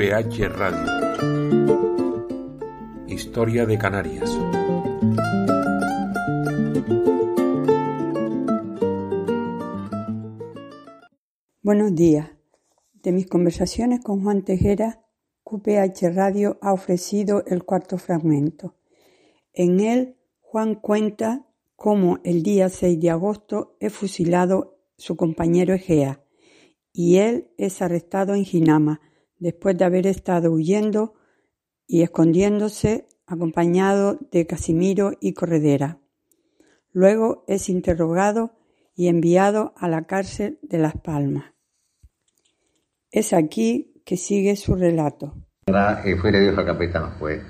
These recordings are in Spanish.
QPH Radio. Historia de Canarias. Buenos días. De mis conversaciones con Juan Tejera, QPH Radio ha ofrecido el cuarto fragmento. En él, Juan cuenta cómo el día 6 de agosto es fusilado su compañero Egea y él es arrestado en Jinama después de haber estado huyendo y escondiéndose acompañado de Casimiro y Corredera. Luego es interrogado y enviado a la cárcel de Las Palmas. Es aquí que sigue su relato. Y fui y le dijo al capitán,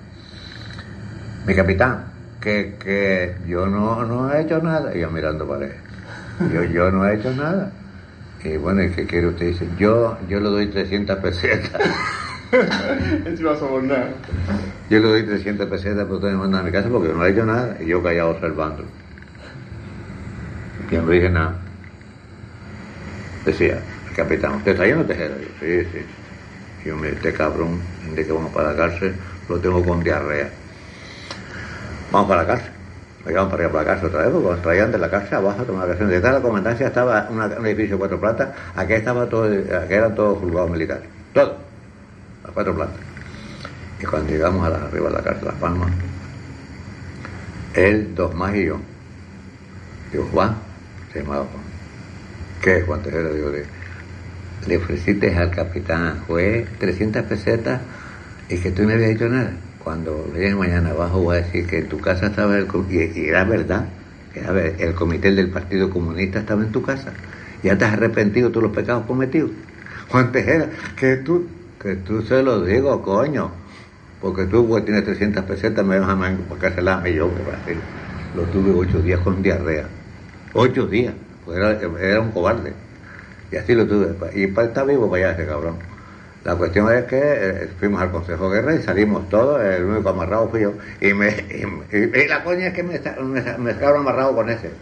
mi capitán, que yo no he hecho nada. Y yo mirando para él, yo no he hecho nada. Y bueno, ¿y qué quiere usted? Dice, yo le doy 300 pesetas. Esto va a sobornar. Yo le doy 300 pesetas, pero usted me manda a mi casa porque yo no he hecho nada. Y yo callado observando. Y no dije nada. Decía, el capitán, ¿usted está yendo, Tejera? Yo, sí. Y yo, este cabrón, de que vamos para la cárcel, lo tengo con diarrea. Vamos para la cárcel. Vamos para allá para la cárcel otra vez, porque nos traían de la cárcel abajo a tomar vacaciones. Detrás de la comandancia estaba un edificio de 4 plantas, aquí eran todos juzgados militares. Todos. A 4 plantas. Y cuando llegamos arriba de la cárcel de Las Palmas, él, 2 más y yo. Digo, Juan, se llamaba Juan. ¿Qué es, Juan Tejera? Digo, le ofreciste al capitán juez 300 pesetas y que tú no habías dicho nada. Cuando llegue mañana abajo voy a decir que en tu casa estaba y era verdad, el comité del Partido Comunista estaba en tu casa. Ya te has arrepentido de todos los pecados cometidos. Juan Tejera, que tú se lo digo, coño, porque tú pues, tienes 300 pesetas, me vas a encarcelarme y yo, pues, lo tuve 8 días con diarrea. 8 días, pues era un cobarde. Y así lo tuve. Y está vivo para allá ese cabrón. La cuestión es que fuimos al Consejo de Guerra y salimos todos, el único amarrado fui yo. Y la coña es que me sacaron amarrado con ese.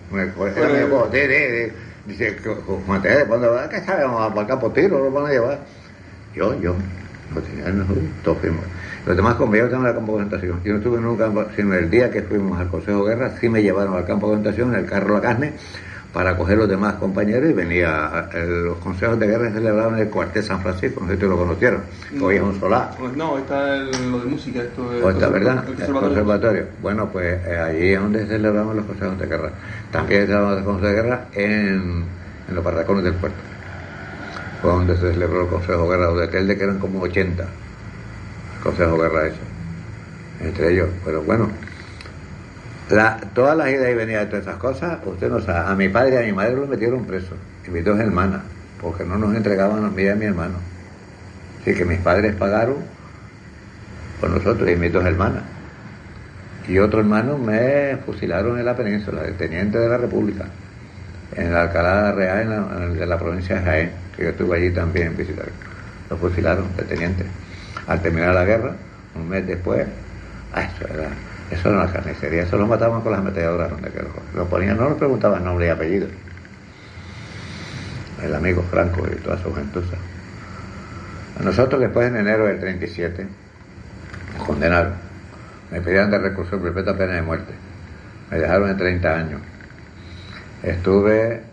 Dice, Juan Tejera, ¿cuándo va? ¿Qué sabe? Vamos al campo tiro, lo van a llevar. Yo, no tenía nosotros, todos fuimos. Los demás conmigo estaban en el campo de concentración. Yo no estuve nunca, sino el día que fuimos al Consejo de Guerra, sí me llevaron al campo de concentración, en el carro La Carne, para coger los demás compañeros y venía los consejos de guerra se celebraban en el cuartel San Francisco, no sé si lo conocieron, hoy es un solar. Pues no, está lo de música, esto es... O está, ¿verdad? El conservatorio. Bueno, pues allí es donde celebramos los consejos de guerra. También celebramos los consejos de guerra en los barracones del puerto. Fue donde se celebró el consejo de guerra de aquel de que eran como 80 consejos de guerra hechos, entre ellos, pero bueno. Todas las idas y venidas de todas esas cosas, usted no sabe. A mi padre y a mi madre los metieron presos, y mis 2 hermanas, porque no nos entregaban a mí y a mi hermano. Así que mis padres pagaron por nosotros y mis 2 hermanas. Y otro hermano me fusilaron en la península, de teniente de la República, en la Alcalá Real, de la provincia de Jaén, que yo estuve allí también visitando. Lo fusilaron de teniente. Al terminar la guerra, un mes después, eso era una carnicería, eso lo mataban con las ametralladoras donde que lo ponían, no nos preguntaban nombre y apellido. El amigo Franco y toda su gentuza. A nosotros después en enero del 37 nos condenaron. Me pedían de reclusión perpetua pena de muerte. Me dejaron en 30 años. Estuve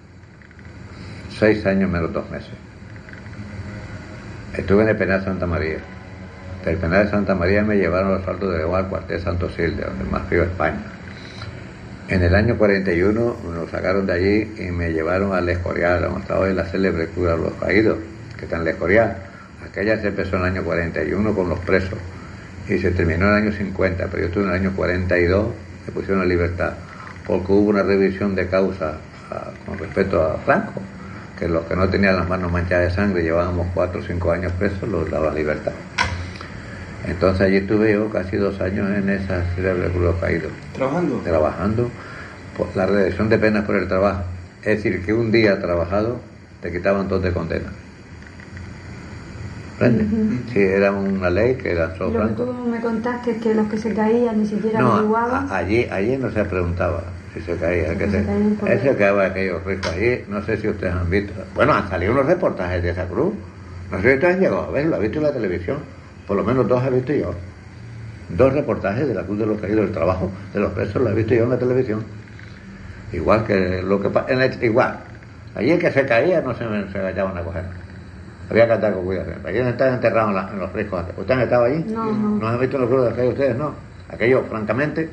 6 años menos 2 meses. Estuve en el penal Santa María. Del penal de Santa María me llevaron los saltos de León al cuartel Santo Silde, donde más frío España. En el año 41 nos sacaron de allí y me llevaron al Escorial, hemos estado hoy la célebre cura de los caídos, que está en el Escorial. Aquella se empezó en el año 41 con los presos y se terminó en el año 50, pero yo estuve en el año 42, me pusieron en libertad, porque hubo una revisión de causa con respecto a Franco, que los que no tenían las manos manchadas de sangre llevábamos 4 o 5 años presos, los daban libertad. Entonces allí estuve yo casi 2 años en esa célebre cruz de los caídos. Trabajando por la reducción de penas por el trabajo. Es decir, que un día trabajado te quitaban 2 de condena. ¿Entiendes? Uh-huh. Sí, era una ley que era solo Franco. Lo que tú me contaste es que los que se caían ni siquiera averiguaban. Allí no se preguntaba si se caía. Él se quedaba aquellos ricos allí. No sé si ustedes han visto. Bueno, han salido unos reportajes de esa cruz. No sé si ustedes han llegado a ver, lo he visto en la televisión, por lo menos 2 he visto yo. 2 reportajes de la Cruz de los Caídos, del trabajo de los presos, lo he visto yo en la televisión. Igual que lo que pasa, igual. Allí el que se caía no se agachaban a coger. Había que andar con cuidado. Allí están enterrados en los riscos. ¿Ustedes han estado allí? No. ¿No han visto los Cruz de los Caídos ustedes? No. Aquello, francamente,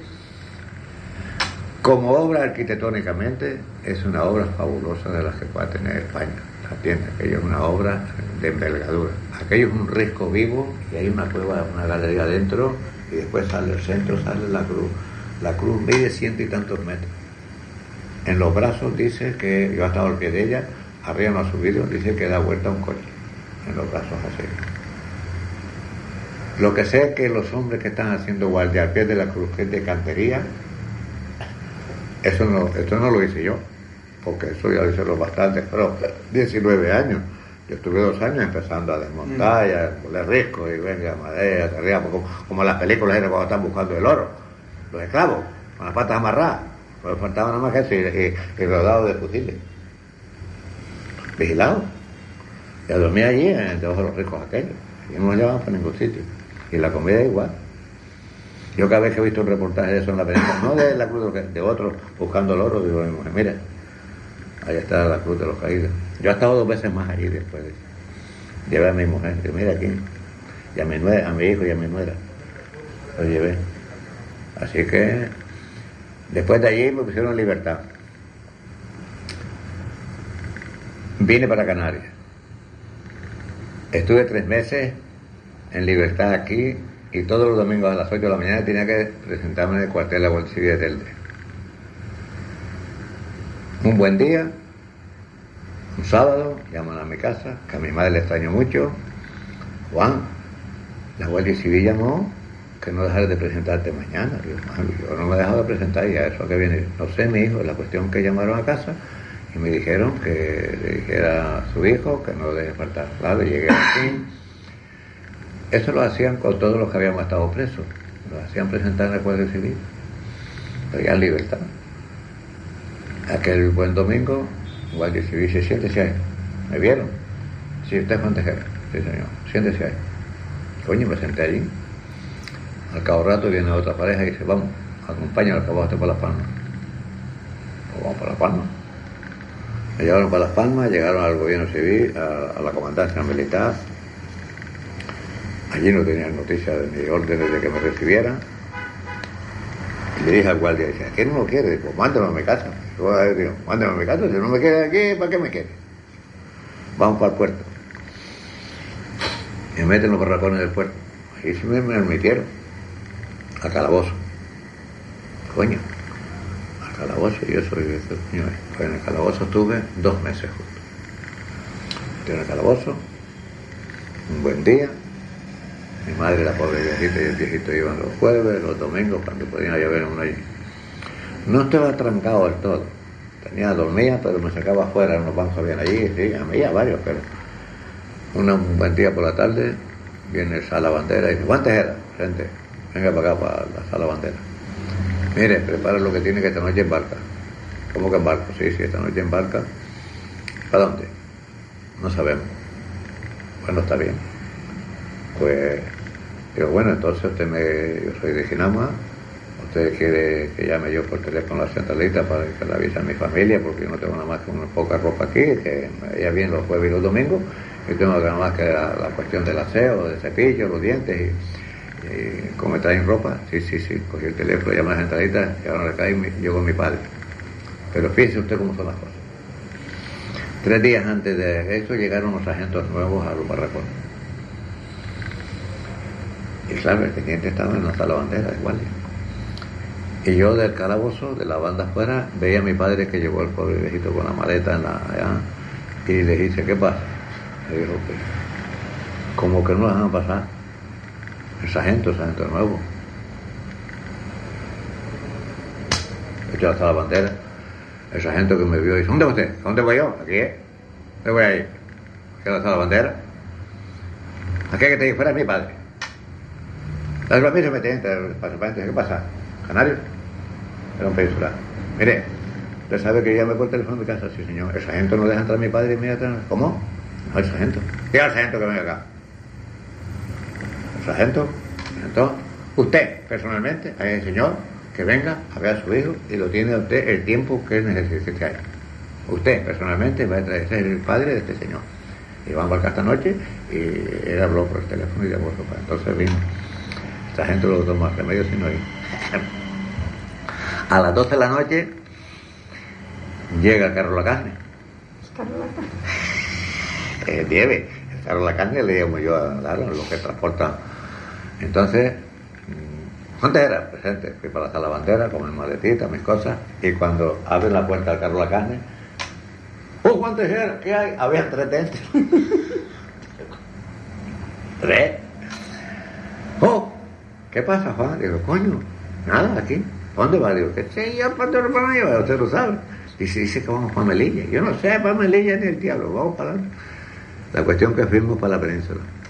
como obra arquitectónicamente, es una obra fabulosa de las que pueda tener España. La tiene. Aquello es una obra de envergadura. Aquello es un risco vivo y hay una cueva, una galería dentro, y después sale el centro, sale la cruz. La cruz mide 100 y tantos metros. En los brazos dice que, yo he estado al pie de ella, arriba no ha subido, dice que da vuelta a un coche. En los brazos así. Lo que sé es que los hombres que están haciendo guardia al pie de la cruz, que es de cantería, esto no lo hice yo, porque eso ya lo hice los bastantes, pero 19 años. Yo estuve 2 años empezando a desmontar y a poner riscos y venga madera, arriba, como en las películas era cuando están buscando el oro, los esclavos, con las patas amarradas, pues faltaba nada más que eso y rodados de fusiles, vigilados. Ya dormía allí debajo de los riscos aquellos, y no nos llevaban para ningún sitio, y la comida igual. Yo cada vez que he visto un reportaje de eso en la película, no de la Cruz de oro buscando el oro, digo a mi mujer, mira, ahí está la Cruz de los Caídos. Yo he estado 2 veces más allí después de eso. Llevé a mi mujer, digo, mira aquí, y a mi nuera, a mi hijo y a mi nuera, lo llevé. Así que después de allí me pusieron en libertad. Vine para Canarias. Estuve 3 meses en libertad aquí y todos los domingos a las 8 de la mañana tenía que presentarme en el cuartel de la Guardia Civil de Telde. Un buen día, un sábado, llaman a mi casa, que a mi madre le extraño mucho. Juan, la Guardia Civil llamó que no dejaras de presentarte mañana. Yo no me he dejado de presentar y a eso que viene. No sé, mi hijo, la cuestión que llamaron a casa y me dijeron que le dijera a su hijo que no deje faltar. Claro, llegué aquí. Eso lo hacían con todos los que habíamos estado presos. Lo hacían presentar en la Guardia Civil. Pero ya en libertad. Aquel buen domingo, Guardia Civil dice, siéntese ahí. ¿Me vieron? Sí, usted es Juan Tejera. Sí, señor. Siéntese ahí. Coño, me senté allí. Al cabo rato viene otra pareja y dice, vamos, acompáñalo, que vamos a estar para Las Palmas. Pues vamos para Las Palmas. Me llevaron para Las Palmas, llegaron al gobierno civil, a la comandancia militar. Allí no tenían noticia ni órdenes de que me recibieran. Y le dije al guardia, dice, ¿a qué no lo quiere? Pues mándalo a mi casa. Yo digo, mándalo a mi casa, si no me quiere aquí, ¿para qué me quiere? Vamos para el puerto. Y me meten los barracones del puerto. Ahí sí me admitieron. Al calabozo. Coño. Al calabozo, yo soy coño. Pues en el calabozo estuve 2 meses justo. Estuve en el calabozo, un buen día. Mi madre, la pobre viejita, y el viejito iban los jueves, los domingos, cuando podían haber uno allí. No estaba trancado del todo. Dormía, pero me sacaba afuera, unos bancos habían allí, sí, había varios, pero un buen día por la tarde, viene el Sala Bandera y dice, Juan Tejera, gente, venga para acá, para la Sala Bandera. Mire, prepara lo que tiene que esta noche en barca. ¿Cómo que en barco? Sí, esta noche en barca. ¿Para dónde? No sabemos. Bueno, está bien. Pues, digo, bueno, entonces yo soy de Ginama, usted quiere que llame yo por teléfono a la centralita para que le avise a mi familia, porque yo no tengo nada más que una poca ropa aquí, que ella viene los jueves y los domingos, y tengo nada más que la cuestión del aseo, del cepillo, los dientes, y como me traen ropa, sí, cogí el teléfono, llamé a la centralita, y ahora le cae y llegó mi padre. Pero fíjese usted cómo son las cosas. 3 días antes de eso llegaron los agentes nuevos a los barracones. Y claro, el teniente estaba en la Sala Bandera de guardia. Y yo del calabozo, de la banda afuera, veía a mi padre que llevó el pobre viejito con la maleta allá, y le dije, ¿qué pasa? Me dijo que, como que no las van a pasar. El sargento nuevo. Echó hasta la bandera. El sargento que me vio dice, ¿dónde va usted? ¿Dónde voy yo? Aquí es. ¿Dónde voy a ir? Aquí hasta la bandera. Aquí que te dije, fuera mi padre. La mí se mete entre el pasaporte. ¿Qué pasa? ¿Canario? Era un peninsular. Mire, usted sabe que yo llamé por teléfono de mi casa. Sí, señor. El sargento no deja entrar a mi padre inmediatamente. ¿Cómo? El sargento. Diga al sargento que venga acá. El sargento, usted, personalmente, a ese señor, que venga a ver a su hijo y lo tiene a usted el tiempo que necesite ahí. Usted, personalmente, va a traer, ese es el padre de este señor. Y van a embarcar esta noche y él habló por el teléfono y llamó a su padre. Entonces vino. El sargento lo tomó más remedio sino ir. A las 12 de la noche llega el carro de la carne. Nieve, el carro de la carne le llamo yo a lo que transporta. Entonces, Juan Tejera, presente, fui para la sala bandera con mi maletita, mis cosas, y cuando abren la puerta del carro de la carne, ¡oh, Juan Tejera! ¿Qué hay? Había 3 dentes. 3. ¡Oh! ¿Qué pasa, Juan? Digo, coño, nada, aquí. ¿Dónde va? Digo, que sí, yo para dónde lo llevar, usted lo sabe. Dice que vamos para Melilla. Yo no sé, para Melilla ni el diablo, vamos para adelante. La cuestión que fuimos para la península.